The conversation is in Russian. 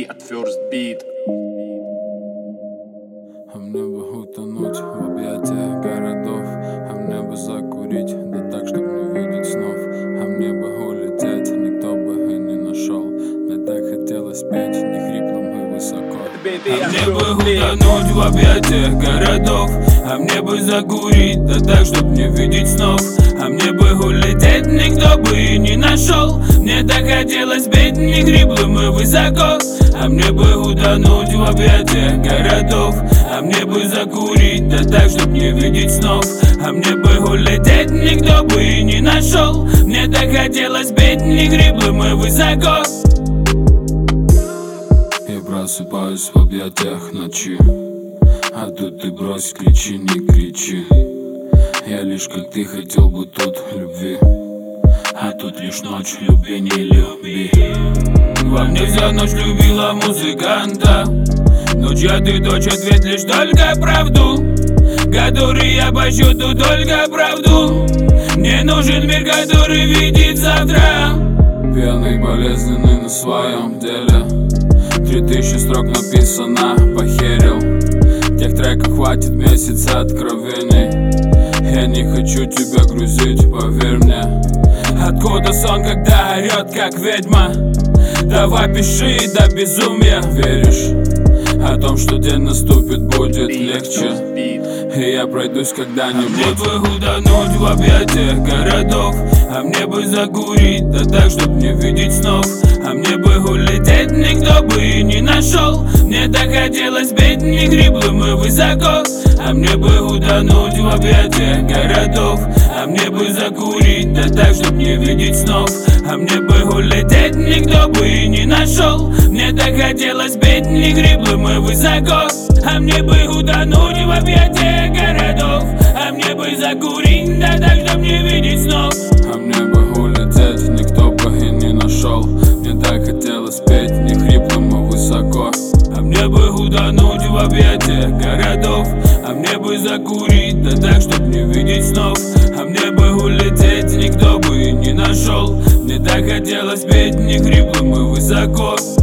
G от First Beat. А мне бы утонуть в объятиях городов, а мне бы закурить, да так, чтоб не видеть снов. А мне бы улететь, никто бы и не нашел. Мне так хотелось петь, не хриплым и высоко. А мне бы утонуть в объятиях городов, а мне бы закурить, да так, чтоб не видеть снов. А мне бы улететь, никто бы и не нашел. Мне так хотелось петь, не хриплым и высоко. А мне бы утонуть в объятиях городов, а мне бы закурить, да так, чтоб не видеть снов. А мне бы улететь, никто бы и не нашел. Мне так хотелось петь, не хриплым и высоко. Я просыпаюсь в объятиях ночи, а тут ты брось, кричи, не кричи. Я лишь как ты хотел бы тут любви, а тут лишь ночь, люби, не люби. Во мне вся ночь любила музыканта, но чья ты дочь, ответ лишь только правду, который я по счету только правду. Мне нужен мир, который видит завтра. Пьяный, болезненный на своем деле, 3000 строк написано, похерил. Тех треков хватит месяца откровений. Я не хочу тебя грузить, поверь мне. Откуда сон, когда орет, как ведьма? Давай пиши до безумия. Веришь о том, что день наступит, будет легче, и я пройдусь когда-нибудь. Мне бы утонуть в объятиях городов, а мне бы закурить, да так, чтоб не видеть снов. А мне бы улететь, никто бы и не нашел. Мне так хотелось петь, не хриплым и высоко. А мне бы утонуть в объятиях городов, а мне бы закурить, да так, чтоб не видеть снов. А мне бы улететь, никто бы и не нашел. Мне так хотелось петь, не хриплым и высоко. А мне бы утонуть в объятиях городов, а мне бы закурить, да так, чтоб не видеть снов. А мне бы улететь, никто бы и не нашел. Мне так хотелось петь, не хриплым и высоко. А мне бы утонуть в объятиях городов, а мне бы закурить, да так, чтоб не видеть снов. А мне бы улететь, никто бы и не нашел. Мне так хотелось петь, не хриплым и высоко.